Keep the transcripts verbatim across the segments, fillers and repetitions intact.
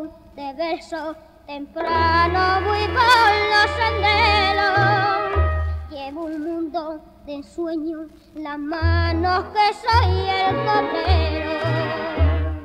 de versos, temprano voy por los senderos. Llevo un mundo de ensueño, las manos que soy el copero.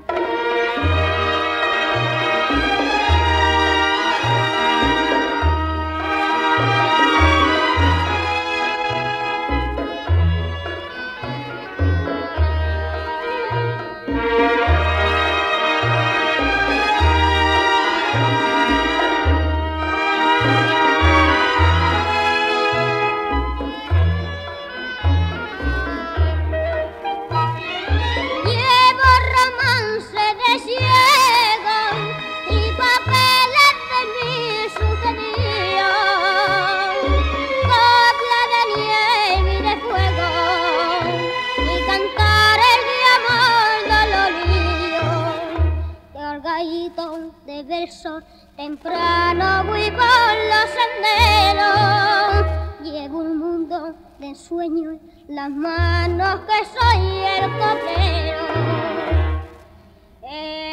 De versos, temprano voy por los senderos. Llevo un mundo de ensueños, las manos que soy el copero. Eh,